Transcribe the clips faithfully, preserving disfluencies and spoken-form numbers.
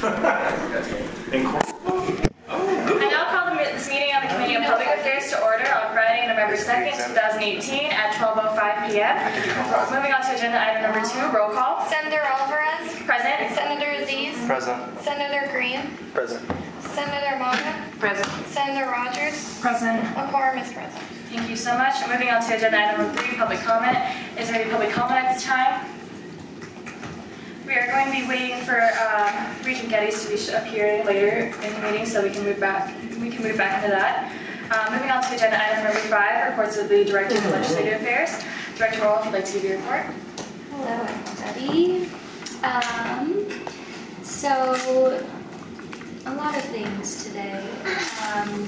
I now call the, this meeting of the Committee on Public Affairs to order on Friday, November second, two thousand eighteen at twelve oh five p m Moving on to agenda item number two, roll call. Senator Alvarez. Present. Senator Aziz. Present. Senator Green. Present. Senator Mata. Present. Senator Rogers. Present. A quorum is present. Thank you so much. Moving on to agenda item number three, public comment. Is there any public comment at this time? We are going to be waiting for um, Regent Geddes to be up here later in the meeting, so we can move back. We can move back into that. Uh, moving on to agenda item number five, reports of the Director of Legislative Affairs. Director Roll, if you'd like to give your report. Hello, everybody. Um, so, a lot of things today. Um,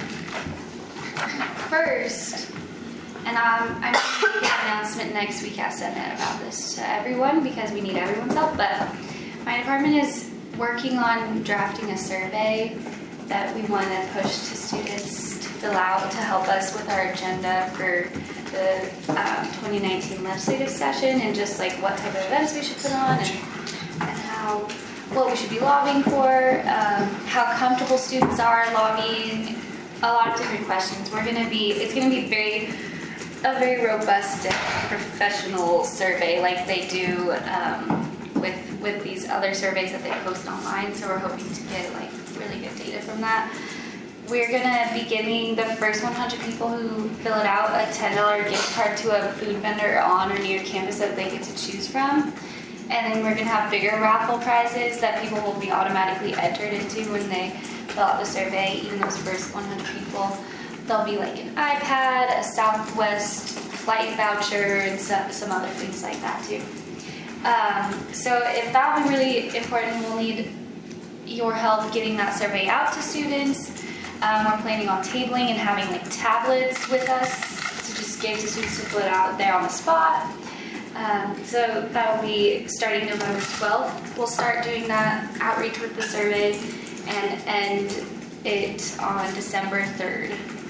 first, and um, I'm going to make an announcement next week at Senate about this to everyone because we need everyone's help, but my department is working on drafting a survey that we want to push to students to fill out to help us with our agenda for the um, twenty nineteen legislative session and just like what type of events we should put on and, and how, what we should be lobbying for, um, how comfortable students are lobbying, a lot of different questions. We're going to be, it's going to be very, a very robust and professional survey like they do um, with, with these other surveys that they post online, so we're hoping to get like really good data from that. We're going to be giving the first one hundred people who fill it out a ten dollar gift card to a food vendor on or near campus that they get to choose from. And then we're going to have bigger raffle prizes that people will be automatically entered into when they fill out the survey, even those first one hundred people. There'll be like an iPad, a Southwest flight voucher, and some, some other things like that too. Um, so if that would be really important, we'll need your help getting that survey out to students. Um, we're planning on tabling and having like tablets with us to just give to students to fill it out there on the spot. Um, so that'll be starting November twelfth. We'll start doing that outreach with the survey and end it on December third.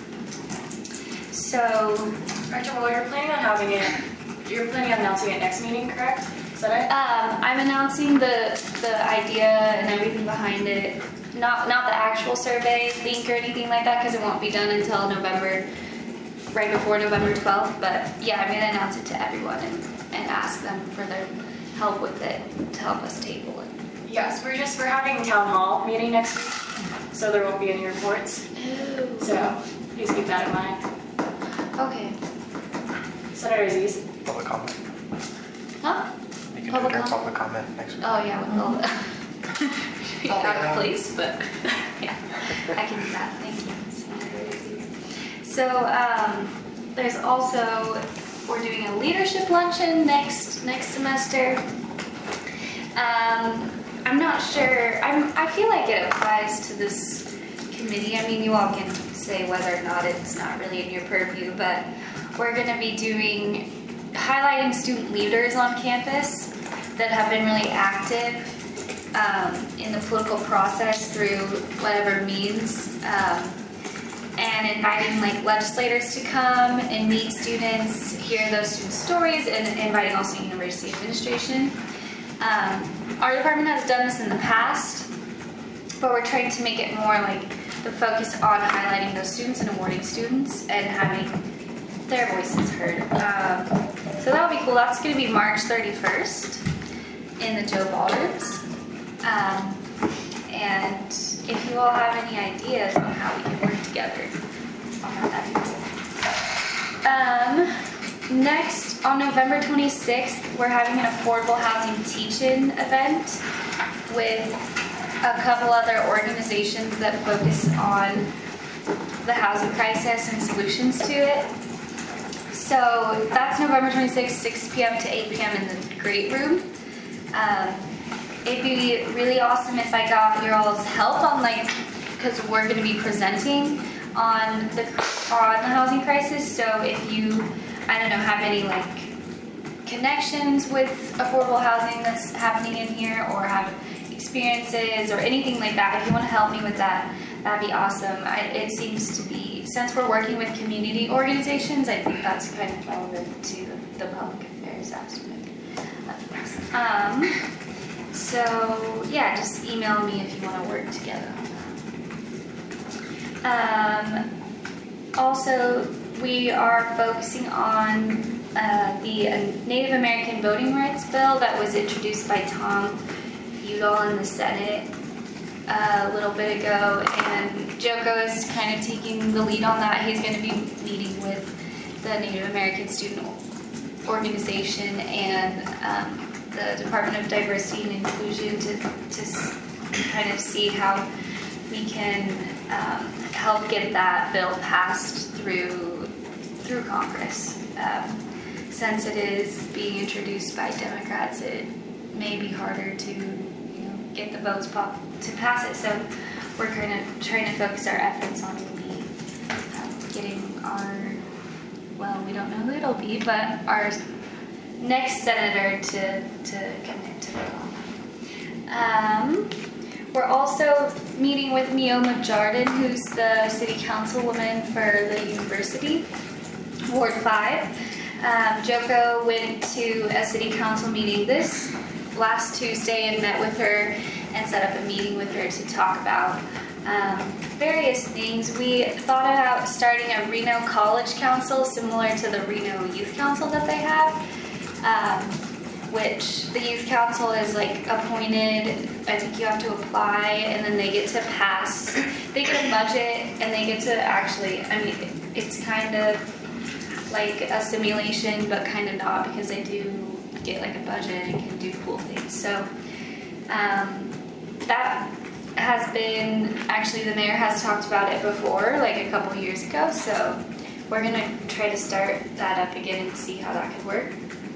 So, Director Roll, you're planning on having it, you're planning on announcing it next meeting, correct? Is that it? Um, I'm announcing the the idea and everything behind it. Not not the actual survey link or anything like that because it won't be done until November, right before November twelfth. But yeah, I'm gonna announce it to everyone and, and ask them for their help with it to help us table it. Yes, we're just we're having town hall meeting next week, so there won't be any reports. Ooh. So please keep that in mind. Okay. Senator Aziz. Public comment. Huh? You can Public do your comment? public comment next week. Oh yeah, with all the out of place, but yeah, I can do that. Thank you. So um, there's also we're doing a leadership luncheon next next semester. Um, I'm not sure. I'm. I feel like it applies to this committee. I mean, you all can say whether or not it's not really in your purview, but we're going to be doing highlighting student leaders on campus that have been really active um, in the political process through whatever means, um, and inviting like legislators to come and meet students, hear those students' stories, and inviting also university administration. Um, our department has done this in the past, but we're trying to make it more like the focus on highlighting those students and awarding students and having their voices heard. Um, so that'll be cool. That's going to be March thirty-first in the Joe Ballrooms. Um, and if you all have any ideas on how we can work together, I'll have that be cool. Um, next, on November twenty-sixth, we're having an affordable housing teach-in event with a couple other organizations that focus on the housing crisis and solutions to it. So that's November twenty-sixth, six p m to eight p m in the Great Room. Um, it'd be really awesome if I got your all's help on like, because we're going to be presenting on the on the housing crisis. So if you, I don't know, have any like connections with affordable housing that's happening in here, or have experiences or anything like that, if you want to help me with that, that'd be awesome. I, it seems to be, since we're working with community organizations, I think that's kind of relevant to the public affairs aspect of this. Um, So yeah, just email me if you want to work together on that. Um, also, we are focusing on uh, the uh, Native American Voting Rights Bill that was introduced by Tom Udall in the Senate uh, a little bit ago, and Joko is kind of taking the lead on that. He's going to be meeting with the Native American Student Organization and um, the Department of Diversity and Inclusion to, to kind of see how we can um, help get that bill passed through through Congress. Um, since it is being introduced by Democrats, it may be harder to you know, get the votes pop to pass it. So we're kind of trying to focus our efforts on maybe um, getting our, well, we don't know who it'll be, but our next senator to, to commit to vote on. Um, we're also meeting with Neoma Jardin, who's the city councilwoman for the university, Ward five. Um, Joko went to a city council meeting this last Tuesday and met with her and set up a meeting with her to talk about um, various things. We thought about starting a Reno College Council similar to the Reno Youth Council that they have, um, which the Youth Council is like appointed. I think you have to apply and then they get to pass. They get a budget and they get to actually, I mean, it's kind of like a simulation, but kind of not, because they do get like a budget and can do cool things. So um, that has been, actually the mayor has talked about it before, like a couple years ago, so we're gonna try to start that up again and see how that could work.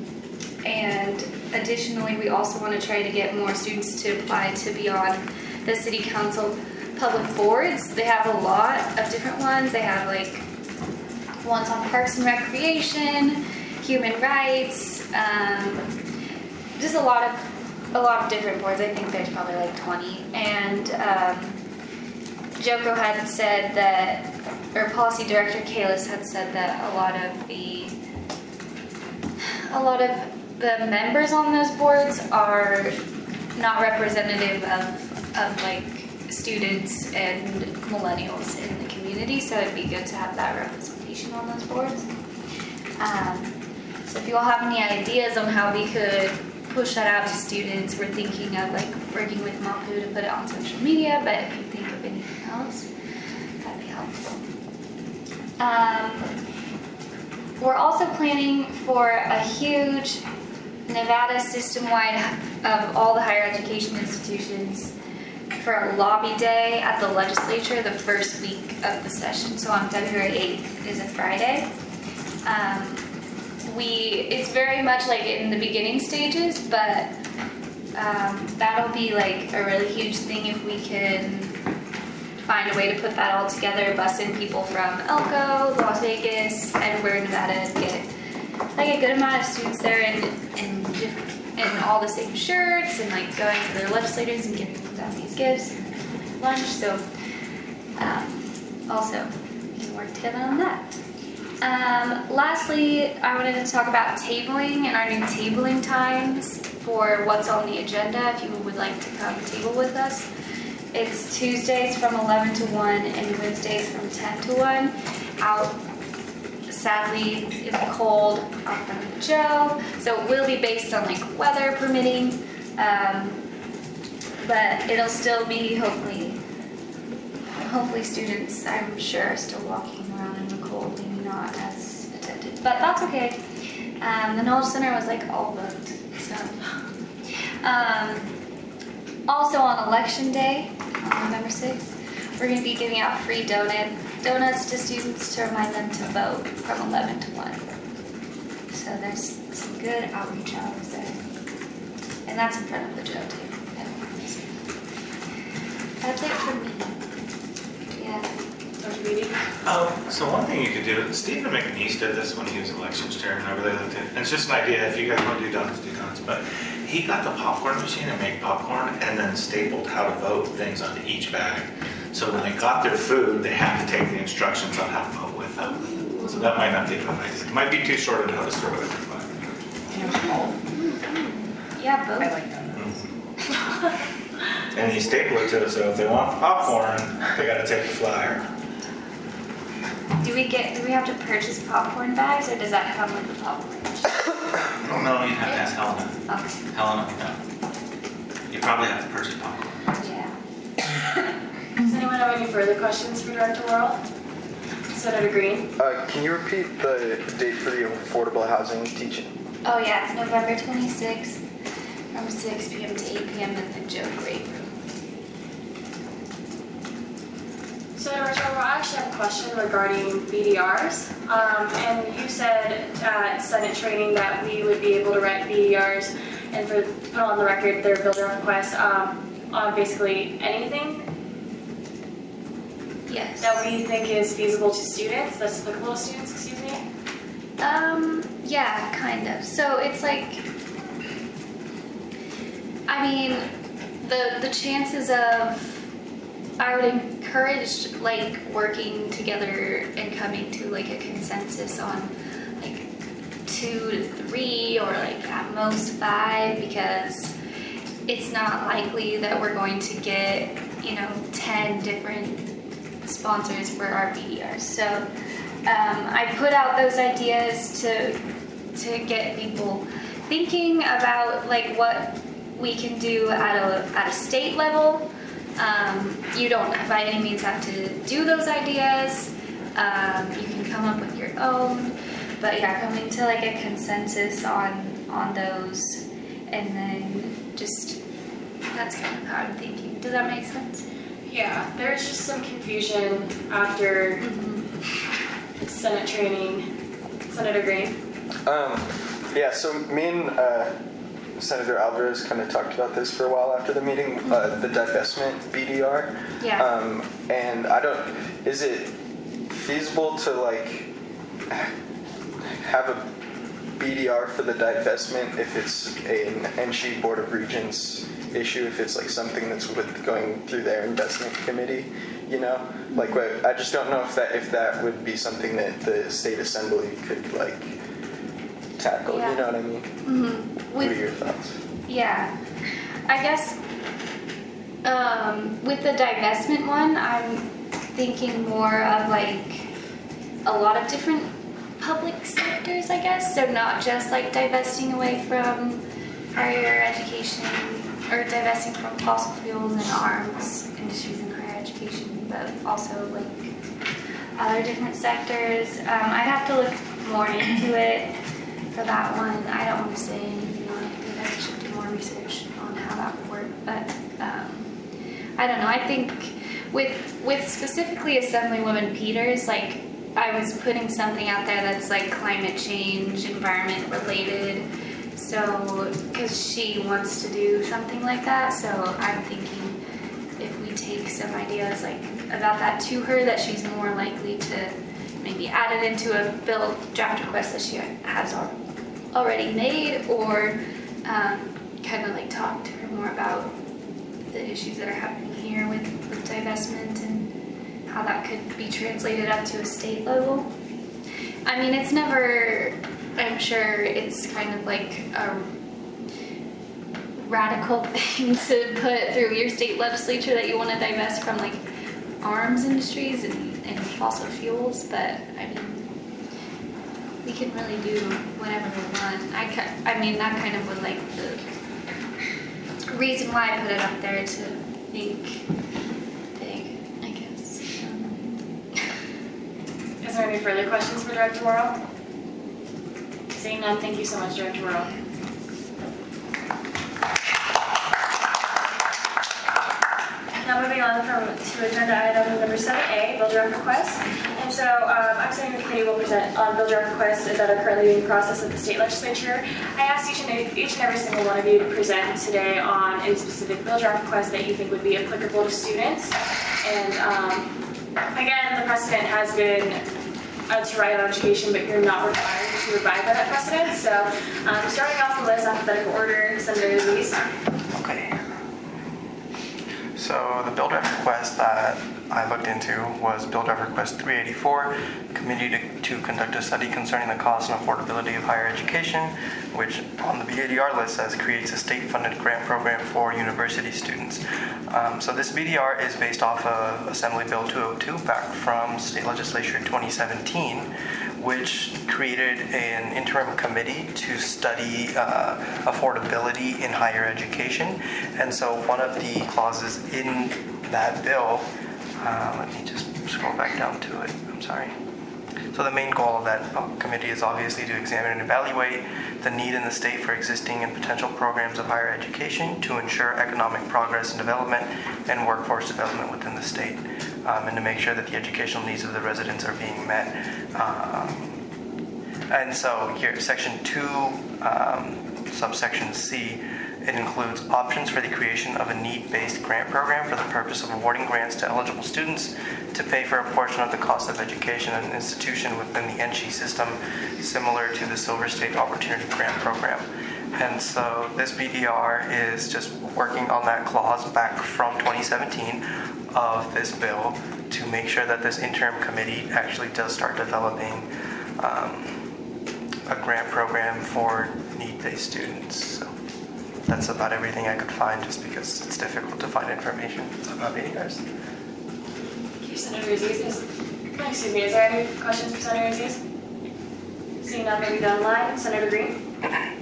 And additionally, we also want to try to get more students to apply to be on the city council public boards. They have a lot of different ones. They have like ones on Parks and Recreation, Human Rights, um, just a lot of a lot of different boards. I think there's probably like twenty. And um, Joko had said that, or Policy Director Kalis had said that a lot of the a lot of the members on those boards are not representative of of like students and millennials in the community. So it'd be good to have that representation on those boards. Um, so if you all have any ideas on how we could push that out to students, we're thinking of like working with Mapu to put it on social media, but if you think of anything else, that'd be helpful. Um, we're also planning for a huge Nevada system-wide of all the higher education institutions for a lobby day at the legislature the first week of the session. So on February eighth is a Friday. Um, we, it's very much like in the beginning stages, but um, that'll be like a really huge thing if we can find a way to put that all together, bus in people from Elko, Las Vegas, everywhere in Nevada, and get like a good amount of students there and and and all the same shirts and like going to their legislators and giving them these gifts and lunch. So um, also we can work together on that. Um, lastly, I wanted to talk about tabling and our new tabling times for what's on the agenda. If you would like to come table with us, it's Tuesdays from eleven to one and Wednesdays from ten to one. Out, sadly, in the cold, out front of Joe. So it will be based on like weather permitting, um, but it'll still be hopefully, hopefully students, I'm sure, are still walking around in the cold, maybe not as attentive, but that's okay. Um, the Knowledge Center was like all booked, so. Um, also on election day, on November sixth, we're going to be giving out free donut, donuts to students to remind them to vote from eleven to one. So there's some good outreach hours there. And that's in front of the Joe too. That's it for me. Yeah. Meeting. Oh, so one thing you could do, Stephen McNeese did this when he was elections chair and I really liked it. And it's just an idea, if you guys want to do donuts, do donuts. But he got the popcorn machine and made popcorn and then stapled how to vote things onto each bag. So when they got their food, they had to take the instructions on how to vote with them. So that might not be a bad idea. It might be too short a notice for whatever. Yeah, both. I like donuts. And you staple it to it, so if they want popcorn, they gotta take the flyer. Do we get? Do we have to purchase popcorn bags, or does that come with the popcorn? I don't know, you'd have to ask Helena. Okay. Helena, no. You probably have to purchase popcorn. Yeah. Does anyone have any further questions for Director Worrell? Senator Green? Uh, can you repeat the date for the affordable housing teaching? Oh yeah, it's November twenty-sixth from six p.m. to eight p.m. in the Joe Great Room. Senator Worrell, I actually have a question regarding B D Rs. Um, and you said at Senate training that we would be able to write B D Rs and for, put on the record their bill draft request um, on basically anything Yes. that we think is feasible to students, that's applicable to students, excuse me? Um, yeah, kind of. So it's like, I mean, the the chances of, I would encourage like working together and coming to like a consensus on like two to three or like at most five, because it's not likely that we're going to get, you know, ten different sponsors for our B D Rs. So um, I put out those ideas to to get people thinking about like what we can do at a at a state level. Um, you don't by any means have to do those ideas. Um, you can come up with your own, but yeah, coming to like a consensus on on those, and then just that's kind of how I'm thinking. Does that make sense? Yeah, there's just some confusion after Mm-hmm. Senate training. Senator Green? Um, yeah, so me and uh, Senator Alvarez kind of talked about this for a while after the meeting, uh, the divestment B D R. Yeah. Um, and I don't, is it feasible to like have a B D R for the divestment if it's an N S H E Board of Regents issue, if it's like something that's with going through their investment committee, you know? Like, what, I just don't know if that if that would be something that the state assembly could like tackle. Yeah. You know what I mean? Mm-hmm. What are your thoughts? Yeah, I guess um, with the divestment one, I'm thinking more of like a lot of different public sectors, I guess. So not just like divesting away from higher education or divesting from fossil fuels and arms industries in higher education, but also like other different sectors. Um, I'd have to look more into it for that one. I don't want to say anything on it. I think I should do more research on how that would work. But um, I don't know. I think with with specifically Assemblywoman Peters, like I was putting something out there that's like climate change, environment related. So, because she wants to do something like that, so I'm thinking if we take some ideas like about that to her, that she's more likely to maybe add it into a bill draft request that she has al- already made, or um, kind of like talk to her more about the issues that are happening here with, with divestment and how that could be translated up to a state level. I mean, it's never, I'm sure it's kind of like a radical thing to put through your state legislature that you want to divest from like arms industries and, and fossil fuels, but I mean, we can really do whatever we want. I, ca- I mean, that kind of was like the reason why I put it up there, to think big, I guess. Um, Is there any further questions for Director Worrell? Seeing none, thank you so much, Director Worrell. Now moving on from to agenda item number seven A, bill draft requests. And so um, I'm saying the committee will present on bill draft requests that are currently being processed at the state legislature. I asked each and, each and every single one of you to present today on any specific bill draft request that you think would be applicable to students. And um, again, the precedent has been uh, to write on education, but you're not required to abide by that precedent. So um, starting off the list, alphabetical order, Senator Aziz. Okay. So the bill draft request that I looked into was bill draft request three eighty-four, committee to, to conduct a study concerning the cost and affordability of higher education, which on the B A D R list says creates a state-funded grant program for university students. Um, so this B D R is based off of Assembly Bill two oh two back from state legislature twenty seventeen, which created an interim committee to study uh, affordability in higher education. And so one of the clauses in that bill, uh, let me just scroll back down to it, I'm sorry. So the main goal of that committee is obviously to examine and evaluate the need in the state for existing and potential programs of higher education to ensure economic progress and development and workforce development within the state, um, and to make sure that the educational needs of the residents are being met. Um, and so here, section two, um, subsection C, it includes options for the creation of a need-based grant program for the purpose of awarding grants to eligible students to pay for a portion of the cost of education at an institution within the N S H E system, similar to the Silver State Opportunity Grant Program. And so this B D R is just working on that clause back from twenty seventeen of this bill to make sure that this interim committee actually does start developing um, a grant program for need-based students. So that's about everything I could find, just because it's difficult to find information about B D Rs. Thank you, Senator Aziz. Is, excuse me, is there any questions for Senator Aziz? Seeing none, maybe down the line. Senator Green?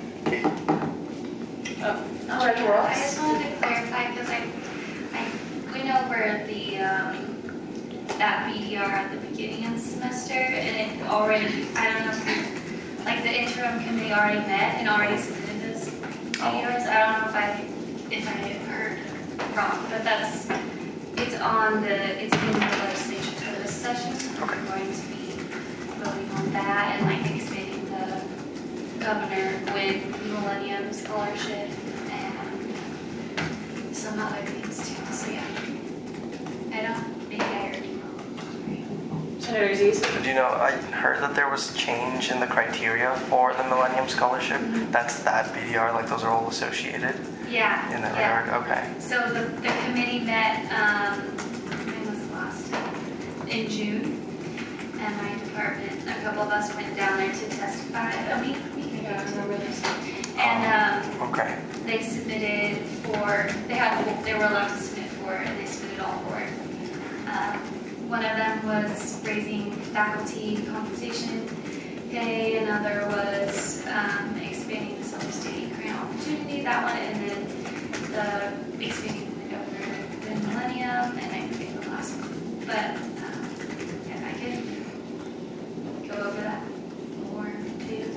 Oh, Oh, Director yeah, I Walls? just wanted to clarify because I, I, we know where the, um, that B D R at the beginning of the semester, and it already, I don't know if we, like the interim committee already met and already submitted those B D Rs. I don't know if I, if I heard wrong, but that's, it's on the, it's in the legislature for this session. Okay. We're going to be voting on that and like expanding the governor with the Millennium Scholarship and some other things too. So yeah, I don't, maybe I heard you wrong. Senator Aziz? Did you know, I heard that there was change in the criteria for the Millennium Scholarship. Mm-hmm. That's that B D R, like those are all associated Yeah. in that yeah. regard? Okay. So the, the committee met, um, when was the last time? In June. And my department, a couple of us went down there to testify. I mean, Yeah, I remember this. and um, Okay. they submitted for, they had, they were allowed to submit for, and they submitted all for it. Um, one of them was raising faculty compensation pay, another was um, expanding the Silver State Grant Opportunity, that one, and then the expanding the governor, the Millennium, and I forget the last one. But um, yeah, I can go over that more too.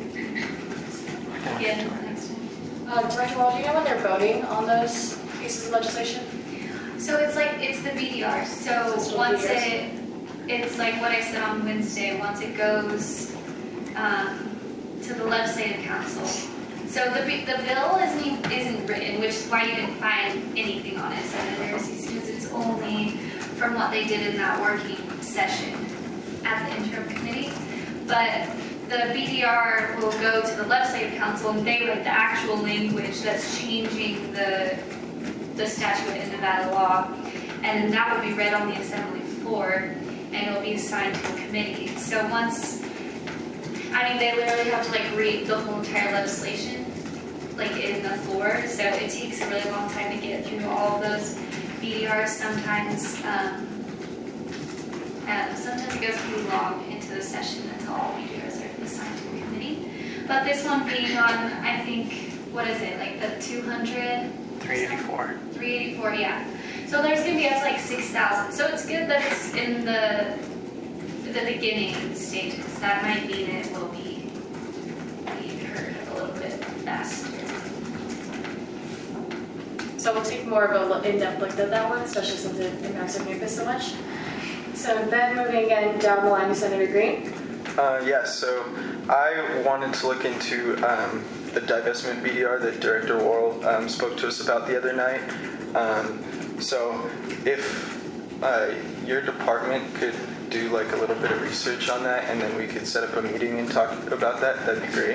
Again, next time. Um, Director Wall, do you know when they're voting on those pieces of legislation? So it's like, it's the B D R. So It's the once B D Rs. it, it's like what I said on Wednesday, once it goes um, to the legislative council. So the bi- the bill isn't even, isn't written, which is why you didn't find anything on it, senators, because it's only from what they did in that working session at the interim committee. But the B D R will go to the legislative council, and they write the actual language that's changing the the statute in Nevada law, and then that would be read on the assembly floor, and it'll be assigned to a committee. So once, I mean, they literally have to like read the whole entire legislation, like in the floor. So it takes a really long time to get through all of those B D Rs. Sometimes, um, uh, sometimes it goes pretty long into the session until all B D Rs are assigned to a committee. But this one being on, I think, what is it, like the two hundred? three eighty-four. three eighty-four, yeah. So there's going to be up to like six thousand. So it's good that it's in the the beginning stages. That might mean it will be, be heard a little bit faster. So we'll take more of a in-depth look at that one, especially since it impacts our campus so much. So then moving again down the line to Senator Green. Uh, yes, so I wanted to look into um, the divestment B D R that Director Worrell um, spoke to us about the other night. Um, so if uh, your department could do like a little bit of research on that, and then we could set up a meeting and talk about that, that'd be great.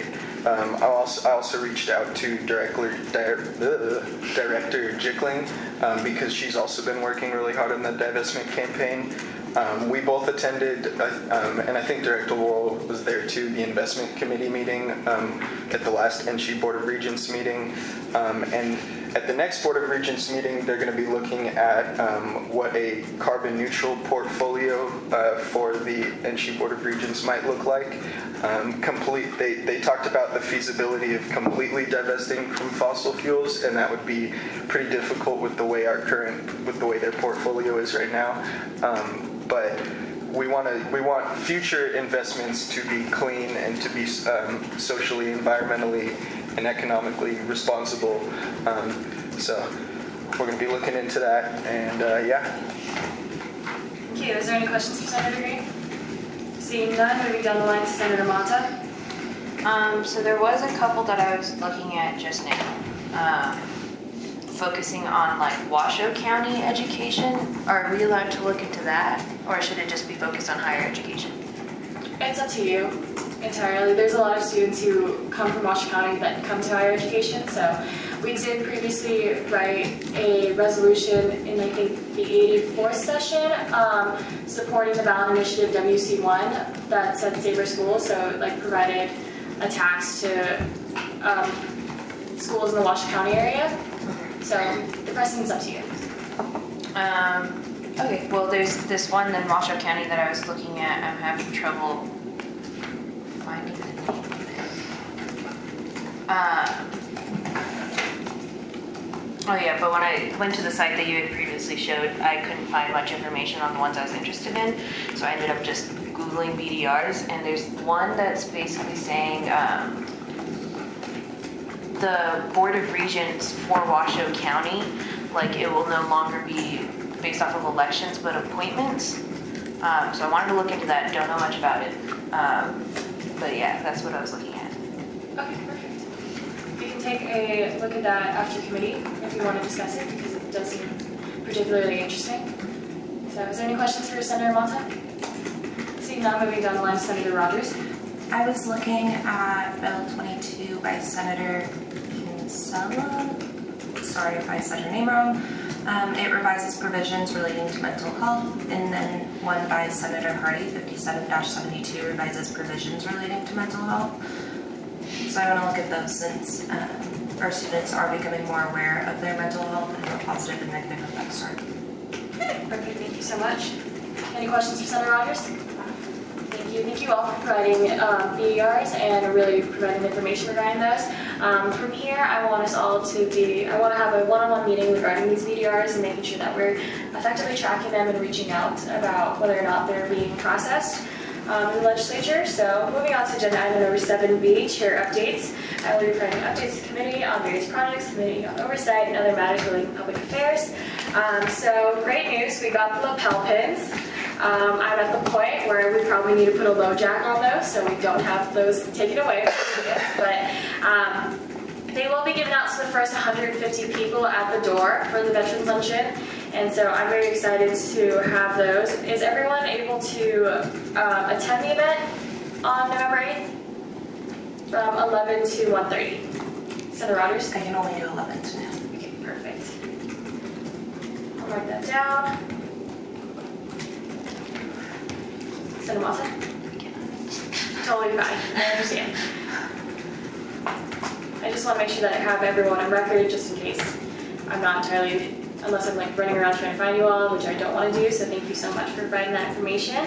Um, I also I also reached out to Director Director, Director Jickling um, because she's also been working really hard on the divestment campaign. Um, we both attended, uh, um, and I think Director Laurel was there too, the investment committee meeting um, at the last N S C Board of Regents meeting. Um, and at the next Board of Regents meeting, they're going to be looking at um, what a carbon neutral portfolio uh, for the N S C Board of Regents might look like. Um, complete. They, they talked about the feasibility of completely divesting from fossil fuels, and that would be pretty difficult with the way our current, with the way their portfolio is right now. Um, but we want to we want future investments to be clean and to be um, socially, environmentally, and economically responsible. Um, so we're going to be looking into that, and uh, yeah. Thank you. Is there any questions for Senator Green? Seeing none, moving down the line to Senator Mata. Um, so there was a couple that I was looking at just now, um, focusing on like Washoe County education. Are we allowed to look into that, or should it just be focused on higher education? It's up to you entirely. There's a lot of students who come from Washoe County that come to higher education, so we did previously write a resolution in, I think, the eighty-fourth session um, supporting the ballot initiative W C one that said safer schools, so it like provided a tax to um, schools in the Washoe County area. So the precedent's up to you. Um, okay, well there's this one in Washoe County that I was looking at. I'm having trouble finding the name of it. Um, Oh yeah, but when I went to the site that you had previously showed, I couldn't find much information on the ones I was interested in, so I ended up just Googling B D Rs, and there's one that's basically saying um, the Board of Regents for Washoe County, like it will no longer be based off of elections, but appointments. Um, so I wanted to look into that, don't know much about it, um, but yeah, that's what I was looking at. Okay, perfect. We can take a look at that after committee if you want to discuss it, because it does seem particularly interesting. So is there any questions for Senator Mata? Seeing none, moving down the line to Senator Rogers. I was looking at Bill twenty-two by Senator Kinsella. Sorry if I said your name wrong. Um, it revises provisions relating to mental health, and then one by Senator Hardy, fifty-seven seventy-two, revises provisions relating to mental health. So I want to look at those since um, our students are becoming more aware of their mental health and the positive and negative effects are. Perfect, thank you so much. Any questions for Senator Rogers? Thank you. Thank you all for providing um, B D Rs and really providing information regarding those. Um, from here, I want us all to be, I want to have a one-on-one meeting regarding these B D Rs and making sure that we're effectively tracking them and reaching out about whether or not they're being processed um, in the legislature. So moving on to agenda item number seven B, chair updates. I will be providing updates to the committee on various projects, committee on oversight, and other matters relating to public affairs. Um, so great news, we got the lapel pins. Um, I'm at the point where we probably need to put a low jack on those so we don't have those taken away from the kids, but um, they will be given out to the first one hundred fifty people at the door for the Veterans Luncheon, and so I'm very excited to have those. Is everyone able to um, attend the event on November eighth from eleven to one thirty? Senator Rogers? I can only do eleven to now. Okay, perfect. I'll write that down. Senator Mata? Totally fine, I understand. I just want to make sure that I have everyone on record just in case I'm not entirely, unless I'm like running around trying to find you all, which I don't want to do, so thank you so much for providing that information.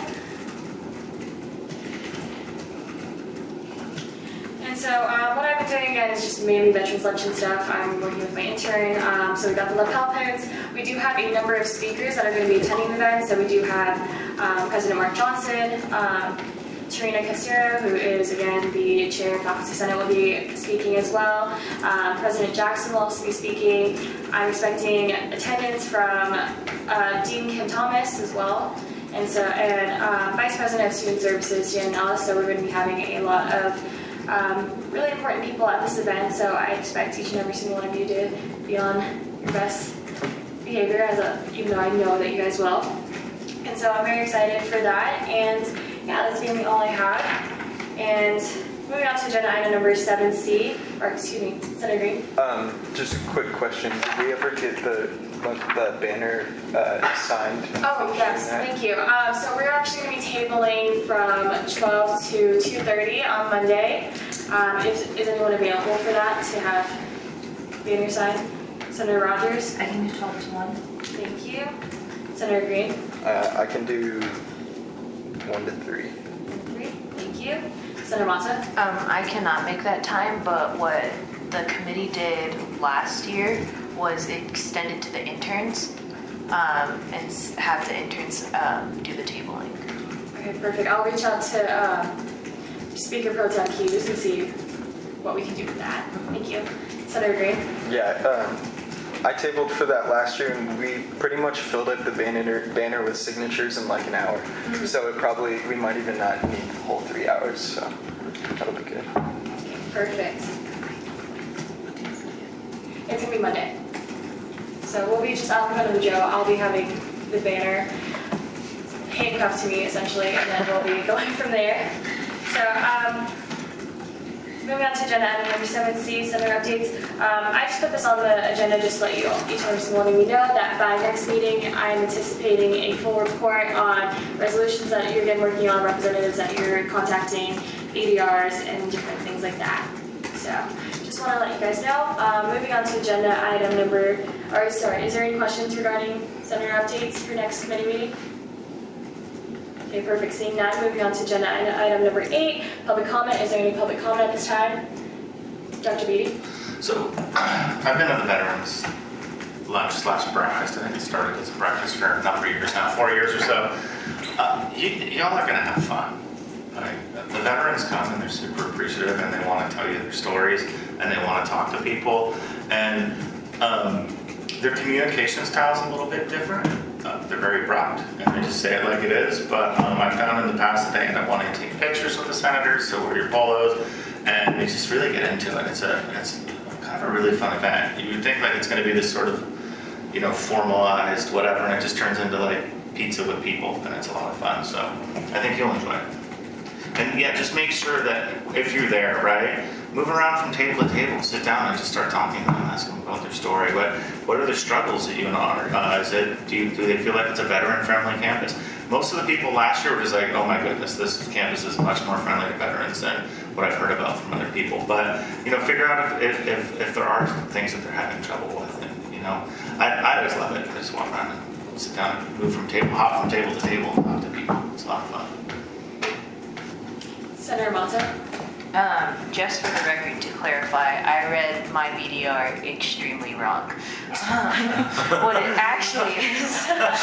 And so uh, what I've been doing again is just mainly Veterans Luncheon stuff. I'm working with my intern, um, so we got the lapel pins. We do have a number of speakers that are going to be attending the event, so we do have um, President Mark Johnson, um, Tarina Casero, who is, again, the chair of Faculty Senate, will be speaking as well. Um, President Jackson will also be speaking. I'm expecting attendance from uh, Dean Kim Thomas as well. And so, and uh, Vice President of Student Services, Jan Ellis, so we're going to be having a lot of um, really important people at this event, so I expect each and every single one of you to be on your best behavior, as a, even though I know that you guys will. And so I'm very excited for that, and yeah, that's mainly all I have. And Moving on to agenda item number seven C, or excuse me, Senator Green. Um, just a quick question. Did we ever get the like the banner uh, signed? Oh, yes, thank you. Um, so we're actually going to be tabling from twelve to two thirty on Monday. Um, is, is anyone available for that to have banner signed? Senator Rogers? I can do twelve to one. Thank you. Senator Green? Uh, I can do one to three. Three. Thank you. Senator Mata? Um, I cannot make that time, but what the committee did last year was extended to the interns, um, and s- have the interns, um, do the tabling. Okay, perfect. I'll reach out to um, Speaker Pro Tem Hughes and see what we can do with that. Thank you. Senator Green? Yeah, um, I tabled for that last year, and we pretty much filled up the banner banner with signatures in like an hour. Mm-hmm. So it probably we might even not need the whole three hours. So that'll be good. Perfect. It's gonna be Monday. So we'll be just out in front of the Joe. I'll be having the banner handcuffed to me essentially, and then we'll be going from there. So um, moving on to agenda item number seven C, Senator updates. Um, I just put this on the agenda just to let you each person letting me know that by next meeting I am anticipating a full report on resolutions that you're again working on, representatives that you're contacting, A D Rs, and different things like that. So just want to let you guys know. Um, moving on to agenda item number, or sorry, is there any questions regarding Senator updates for next committee meeting? Okay, perfect. Seeing none, moving on to agenda item number eight, public comment. Is there any public comment at this time? Doctor Beatty? So, I've been at the veterans lunch slash breakfast. I think it started as a breakfast for a number of years now, four years or so. Uh, y- y'all are gonna have fun. Like, the veterans come and they're super appreciative and they want to tell you their stories and they want to talk to people. And um, their communication style is a little bit different. Uh, they're very abrupt and they just say it like it is. But um, I found in the past that they end up wanting to take pictures with the senators, so wear your polos, and they just really get into it. It's a it's kind of a really fun event. You would think like it's going to be this sort of, you know, formalized whatever, and it just turns into like pizza with people, and it's a lot of fun. So I think you'll enjoy it. And yeah, just make sure that if you're there, right, move around from table to table, sit down and just start talking to them, ask them about their story. What what are the struggles that you encounter? Uh, is it do you, do they feel like it's a veteran-friendly campus? Most of the people last year were just like, oh my goodness, this campus is much more friendly to veterans than what I've heard about from other people. But you know, figure out if if, if, if there are things that they're having trouble with. And you know, I, I always love it. I just walk around and sit down and move from table, hop from table to table, and talk to people. It's a lot of fun. Senator Mata? Um, just for the record, to clarify, I read my B D R extremely wrong. Um, what it actually is,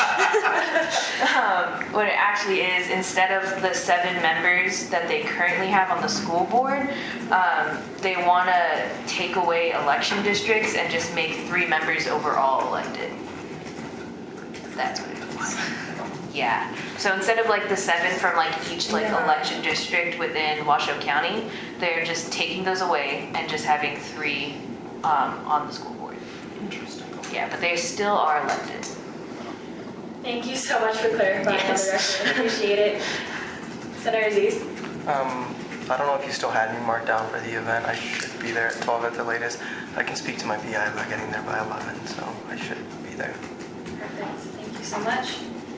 um, what it actually is, instead of the seven members that they currently have on the school board, um, they want to take away election districts and just make three members overall elected. That's what it is. Yeah. So instead of like the seven from like each like Yeah. election district within Washoe County, they're just taking those away and just having three um, on the school board. Interesting. Yeah, but they still are elected. Thank you so much for clarifying Yes. on the record. Appreciate it. Senator Aziz? Um, I don't know if you still had me marked down for the event. I should be there at twelve at the latest. I can speak to my P I about getting there by eleven, so I should be there. Perfect. Thank you so much.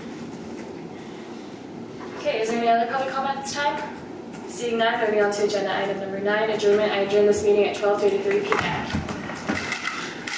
Okay, is there any other public comment at this time? Seeing none, moving on to agenda item number nine, adjournment. I adjourn this meeting at twelve thirty-three p.m.